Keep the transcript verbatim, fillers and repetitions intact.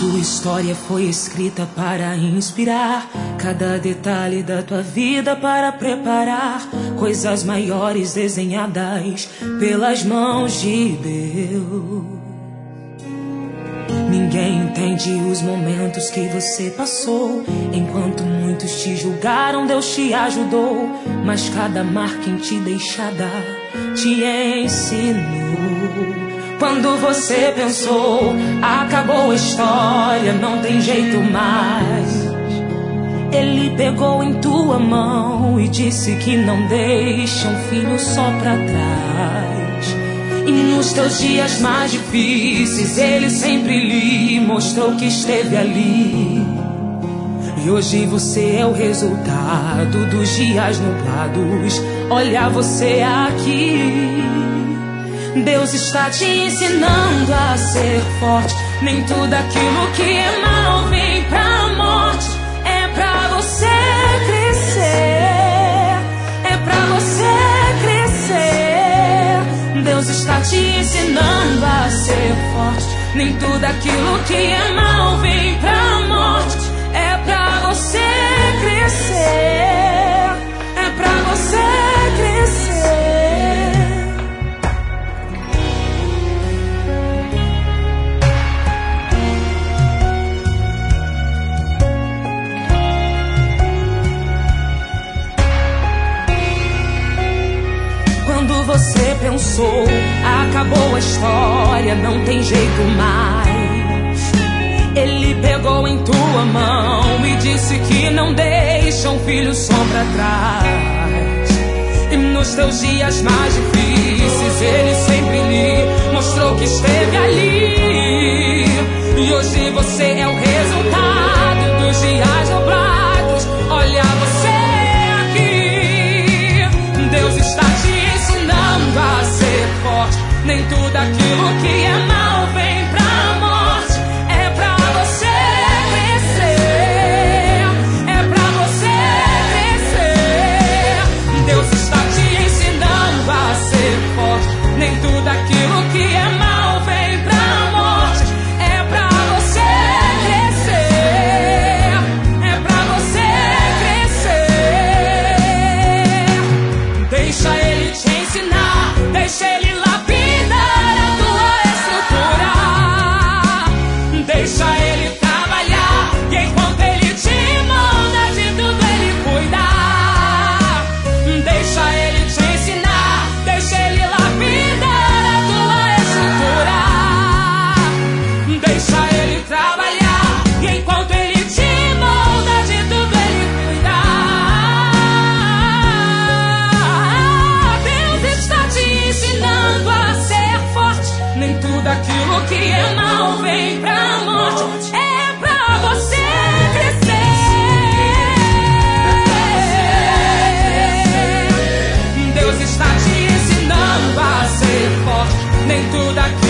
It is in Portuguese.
Tua história foi escrita para inspirar, cada detalhe da tua vida para preparar coisas maiores desenhadas pelas mãos de Deus. Ninguém entende os momentos que você passou. Enquanto muitos te julgaram, Deus te ajudou. Mas cada marca em ti deixada te ensinou. Quando você pensou, acabou a história, não tem jeito mais, Ele pegou em tua mão e disse que não deixa um filho só pra trás. E nos teus dias mais difíceis Ele sempre lhe mostrou que esteve ali. E hoje você é o resultado dos dias nublados. Olha você aqui, Deus está te ensinando a ser forte. Nem tudo aquilo que é mal vem pra morte. É pra você crescer, é pra você crescer. Deus está te ensinando a ser forte. Nem tudo aquilo que é mal vem pra morte. É pra você crescer, é pra você crescer. Quando você pensou, acabou a história, não tem jeito mais, Ele pegou em tua mão e disse que não deixa um filho só pra trás. E nos teus dias mais difíceis Ele sempre lhe mostrou que esteve ali. E hoje você é o resultado dos dias nublados. Olha você aqui, Deus está te ensinando a ser forte. Nem tudo aquilo que é mal vem pra morte. É pra você crescer, é pra você crescer. Deus está te ensinando a ser forte. Nem tudo aquilo que é mal vem pra morte. É pra você crescer, é pra você crescer. Deixa Ele te ensinar, deixa Ele lapidar a tua estrutura. Deixa Ele trabalhar, e enquanto Ele te molda, de tudo Ele cuida. Deixa Ele te ensinar, deixa Ele lapidar a tua estrutura. Deixa Ele trabalhar, e enquanto Ele te molda, de tudo Ele cuida. Deus está te ensinando a ser forte. Nem tudo aquilo que é mal vem pra morte. É pra você crescer. Deus está te ensinando a ser forte. Nem tudo aquilo